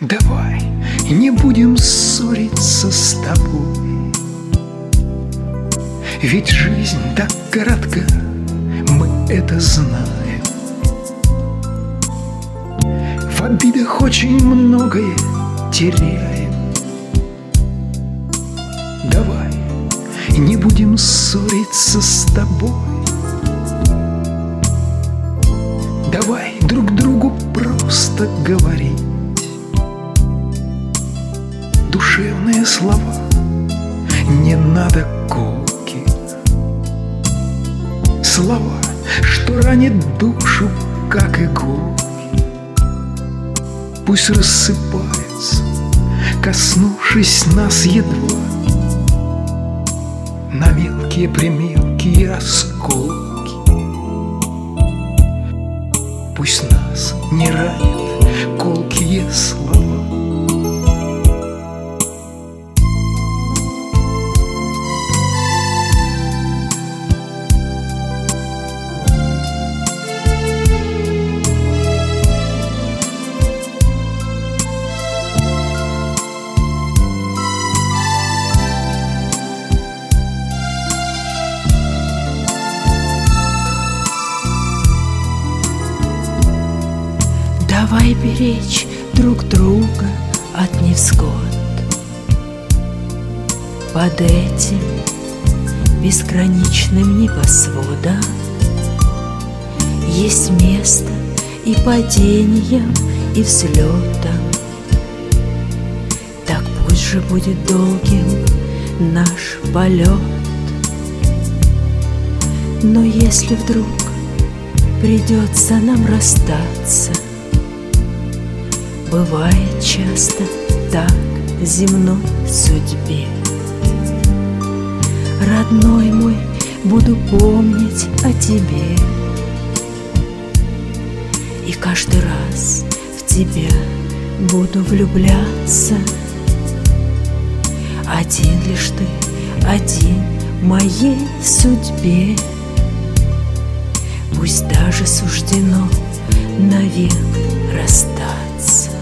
Давай не будем ссориться с тобой, ведь жизнь так коротка, мы это знаем. В обидах очень многое теряем. Давай не будем ссориться с тобой, давай друг другу просто говорить душевные слова, не надо колки. Слова, что ранит душу, как иголки, пусть рассыпаются, коснувшись нас едва, на мелкие-примелкие осколки. Пусть нас не ранят колкие слова. Давай беречь друг друга от невзгод. Под этим безграничным небосводом есть место и падениям, и взлетам. Так пусть же будет долгим наш полет. Но если вдруг придется нам расстаться, бывает часто так земной судьбе, родной мой, буду помнить о тебе, и каждый раз в тебя буду влюбляться. Один лишь ты, один в моей судьбе. Пусть даже суждено навек расстаться.